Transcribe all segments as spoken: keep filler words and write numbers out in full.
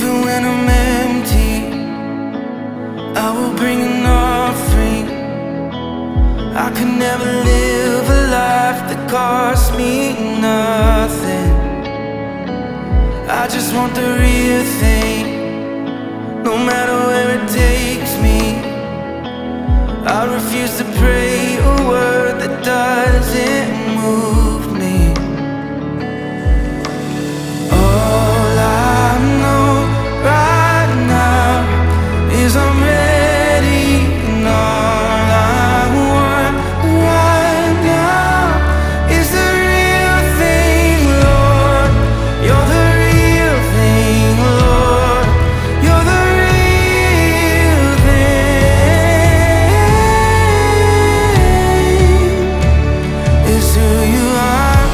Even when I'm empty, I will bring an offering. I could never live a life that cost me nothing. I just want the real thing, no matter where it takes me. I refuse to pray a word that doesn't move me. All I know right now is I'm ready, and all I want right now is the real thing, Lord. You're the real thing, Lord. You're the real thing. It's who you are.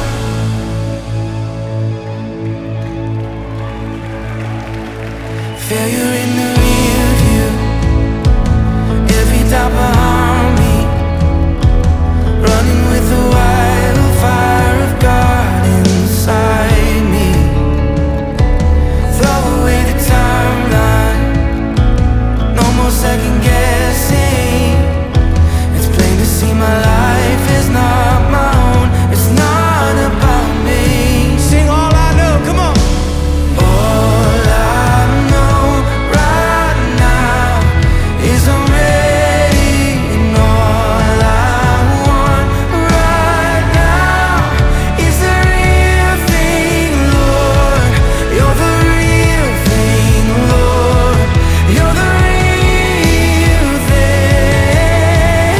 Failure in the rear view, every doubt behind me, running with the wildfire of God inside me. Throw away the timeline, no more second guessing. It's plain to see my life is not my own. It's not about me. Sing all I know, come on. All I know right now is I'm ready, and all I want right now is the real thing, Lord. You're the real thing, Lord. You're the real thing.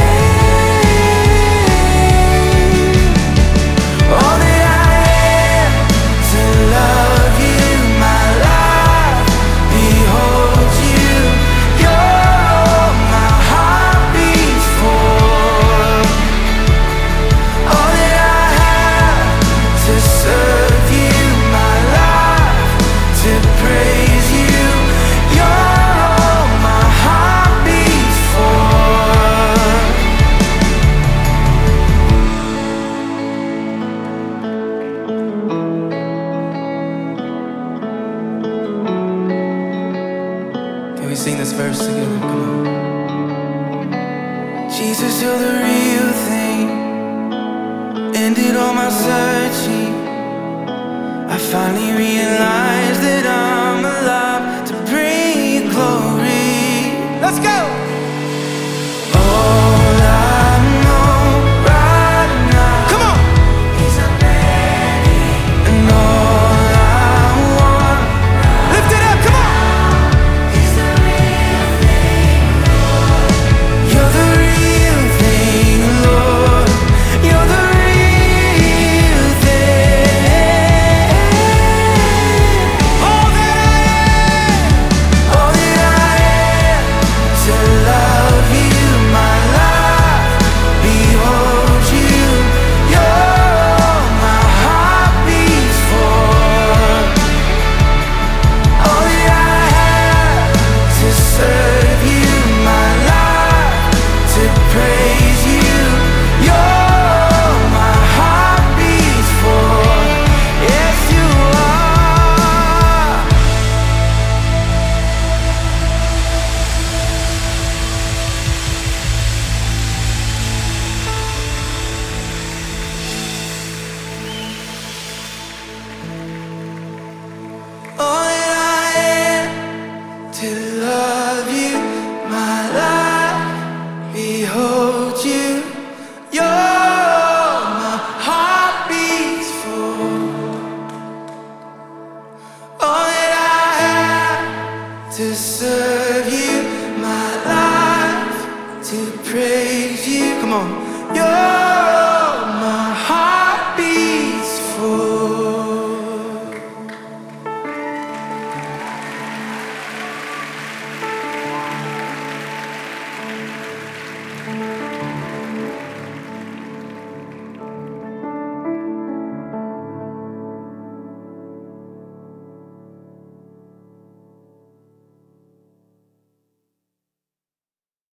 All that I am to love you, my life beholds you. You're all my heart beats for. All that I have to serve you, my life to praise you. You're all my heart beats for. Can we sing this verse together? Come on. Jesus, you're the real thing. Ended all my searching. I finally realized